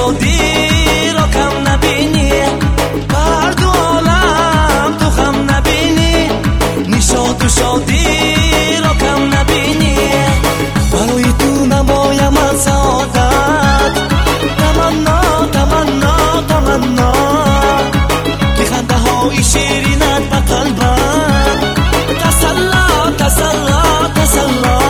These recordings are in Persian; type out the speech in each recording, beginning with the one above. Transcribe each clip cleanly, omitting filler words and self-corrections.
شادی را کم نبینی، بر دو عالم تو خم نبینی، نشاط و شادی را کم نبینی. برای تو نمایم از سعادت، تمنا تمنا تمنا، که خنده های شیرینت به قلبم تسلا تسلا تسلا.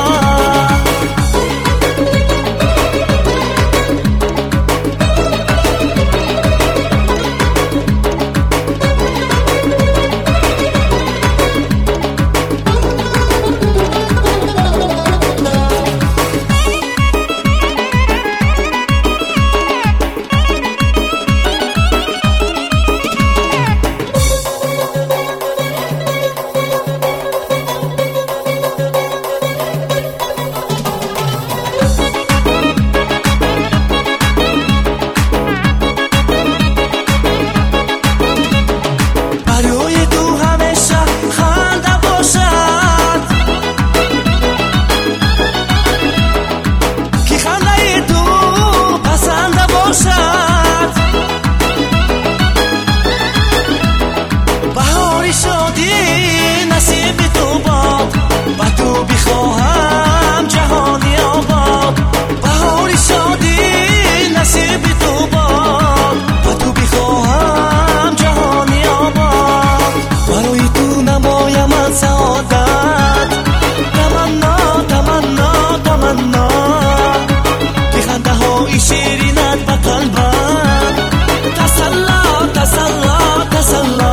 شیرینت به قلبم تسلا تسلا تسلا.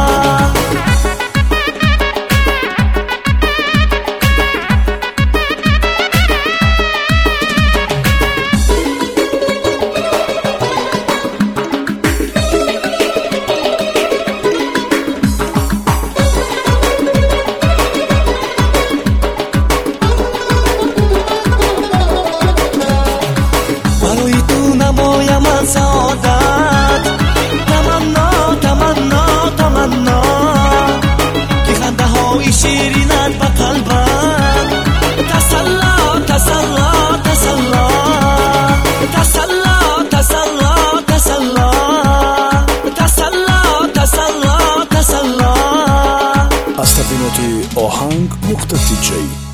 نمایم از سعادت، تمنا تمنا تمنا، که خنده های شیرینت به قلبم تسلا تسلا تسلا تسلا تسلا تسلا تسلا تسلا تسلا. از تقدیمات آهنگ نقطه TJ.